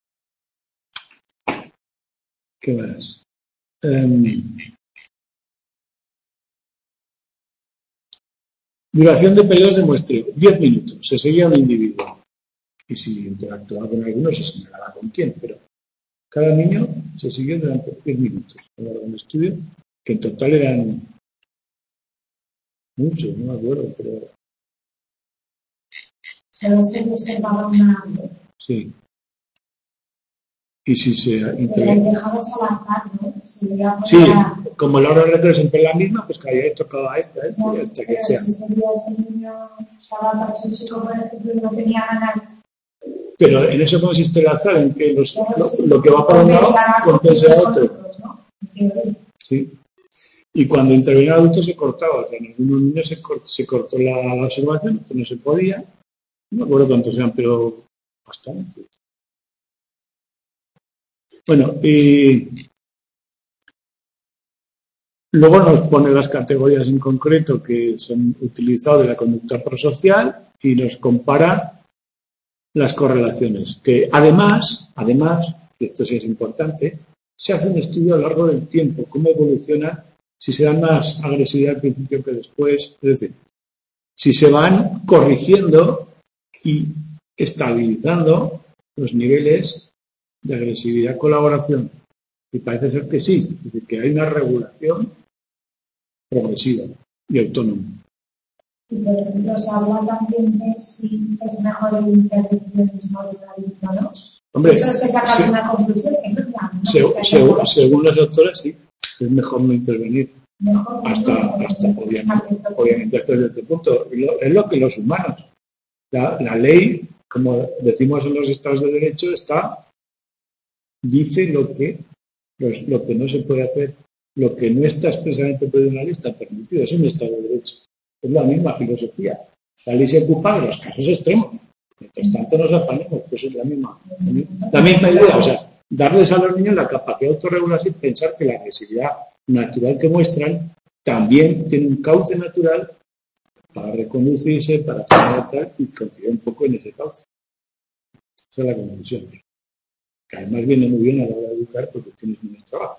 ¿Qué más? Um, duración de periodos de muestreo, diez minutos. Se seguía un individuo. Y si interactuaba con alguno, se señalaba con quién. Pero cada niño se siguió durante diez minutos. Era un estudio que en total eran Mucho, no me acuerdo, pero... Solo se reservaba una... Sí. Y si se interviene... dejamos a la par, ¿no? Si sí, a... como la hora de recreo siempre es la misma, pues que haya tocado a esta, a esta no, y a esta, que sea. Si ese día ese niño estaba pachuchico por ese día no tenía ganas... Pero en eso consiste el azar, en que los, lo, lo que va para un lado compensa a otro. ¿No? Sí. Y cuando intervenía el adulto se cortaba. O sea, en algunos niños se cortó, se cortó la, la observación, esto no se podía. No me acuerdo cuántos eran, pero bastante. Bueno, y luego nos pone las categorías en concreto que se han utilizado de la conducta prosocial y nos compara las correlaciones. Que además, además, y esto sí es importante, se hace un estudio a lo largo del tiempo, cómo evoluciona, si se da más agresividad al principio que después, es decir, si se van corrigiendo y estabilizando los niveles de agresividad colaboración. Y parece ser que sí, es decir, que hay una regulación progresiva y autónoma. Y por ejemplo, se habla también de si es mejor el intervencionismo del adulto, ¿no? Hombre, eso se saca sí, de una conclusión. Eso es la, ¿no? según, según, según las doctoras, sí, es mejor no intervenir. Mejor hasta, no, hasta obviamente, obviamente hasta cierto punto. Es lo que los humanos. La, la ley, como decimos en los estados de derecho, está dice lo que los, lo que no se puede hacer, lo que no está expresamente prohibido en la ley está permitido. Es un estado de derecho. Es la misma filosofía. La ley se ocupa de los casos extremos. Mientras tanto nos apañamos, pues es la misma, la misma idea. O sea, darles a los niños la capacidad de autorregulación y pensar que la agresividad natural que muestran también tiene un cauce natural para reconducirse, para tratar y confiar un poco en ese cauce. Esa es la conclusión. Que además viene muy bien a la hora de educar porque tienes menos trabajo.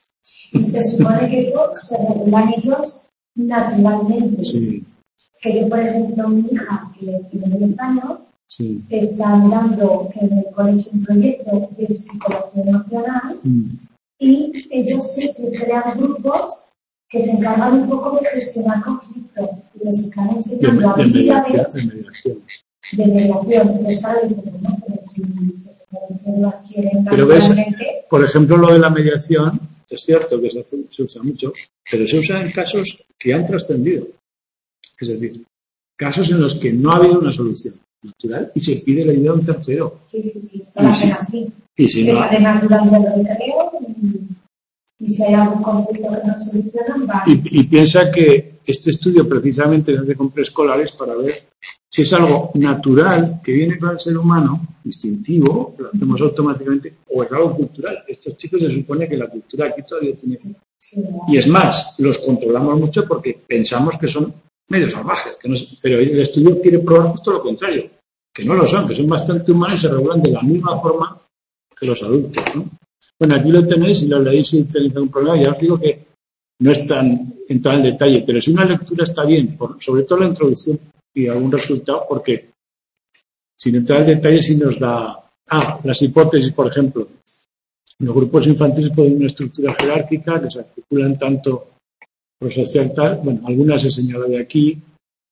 Y se supone que eso se regulan ellos naturalmente. Sí. Es que yo, por ejemplo, mi hija, que tiene diez años, sí. está dando en el colegio un proyecto de psicología emocional mm. y ellos sí que crean grupos que se encargan un poco de gestionar conflictos y les están enseñando de, de habilidades de mediación. De mediación. Entonces, claro, no, pero si se lo adquieren pero ves, por ejemplo, lo de la mediación, es cierto que se, hace, se usa mucho, pero se usa en casos que han trascendido. Es decir, casos en los que no ha habido una solución natural y se pide la ayuda de un tercero. Sí, sí, sí, esto lo hacen así. Y si es no, además durante el recreo y, y si hay algún conflicto que no solucionan, va. Y, y piensa que este estudio precisamente se hace con preescolares para ver si es algo natural que viene con el ser humano, instintivo, lo hacemos automáticamente, o es algo cultural. Estos chicos se supone que la cultura aquí todavía tiene. Sí, y es más, los controlamos mucho porque pensamos que son medio salvajes, que no, pero el estudio quiere probar justo lo contrario, que no lo son, que son bastante humanos y se regulan de la misma forma que los adultos, ¿no? Bueno, aquí lo tenéis y lo leéis si tenéis algún problema. Ya os digo que no es tan entrar en detalle, pero si una lectura está bien, por, sobre todo la introducción y algún resultado, porque sin entrar en detalle sí nos da... Ah, las hipótesis, por ejemplo. Los grupos infantiles pueden una estructura jerárquica que se articulan tanto prosocial tal, bueno, algunas he señalado de aquí.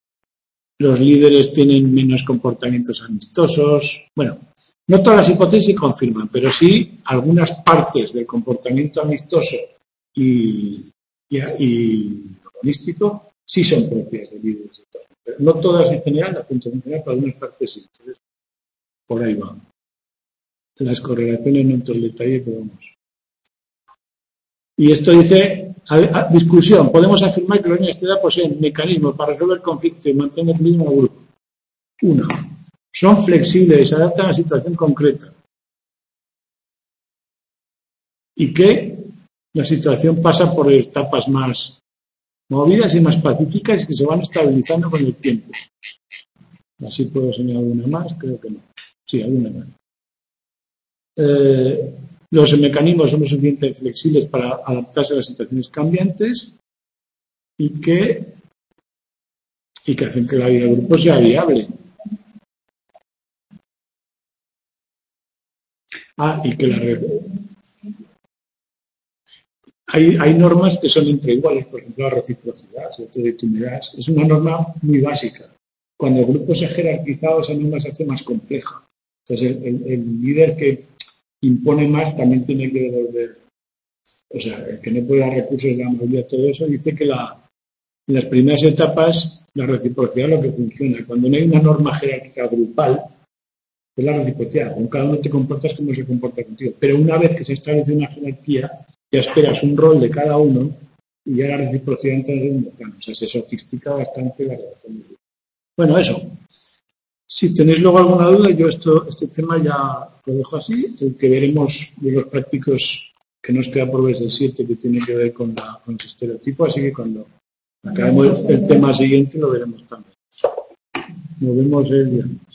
Los líderes tienen menos comportamientos amistosos. Bueno, no todas las hipótesis se confirman, pero sí algunas partes del comportamiento amistoso y, y, y holístico sí son propias de líderes. Pero no todas en general, la puntuación general, pero algunas partes sí. Entonces, por ahí va. Las correlaciones no entro en detalle, pero vamos. Y esto dice, a, a, discusión, podemos afirmar que los niños de esta edad poseen mecanismos para resolver conflictos y mantener el mismo grupo. Uno, son flexibles y se adaptan a la situación concreta. Y que la situación pasa por etapas más movidas y más pacíficas y que se van estabilizando con el tiempo. Así puedo señalar alguna más, creo que no. Sí, alguna más. Eh, los mecanismos son lo suficientemente flexibles para adaptarse a las situaciones cambiantes y que, y que hacen que la vida del grupo sea viable. Ah, y que la hay, hay normas que son entre iguales, por ejemplo, la reciprocidad, sobre tú me das, es una norma muy básica. Cuando el grupo se ha jerarquizado, esa norma se hace más compleja. Entonces, el, el, el líder que impone más también tiene que devolver. O sea, el que no puede dar recursos de la mayoría, todo eso, dice que la, en las primeras etapas la reciprocidad es lo que funciona. Cuando no hay una norma jerárquica grupal, es la reciprocidad. Con cada uno te comportas como se comporta contigo. Pero una vez que se establece una jerarquía, ya esperas un rol de cada uno y ya la reciprocidad entra en segundo plano. O sea, se sofistica bastante la relación. Bueno, eso. Si tenéis luego alguna duda, yo esto, este tema ya lo dejo así. El que veremos de los prácticos que nos queda por ver es el siete, que tiene que ver con, la, con los estereotipos. Así que cuando acabemos el tema siguiente lo veremos también. Nos vemos el día.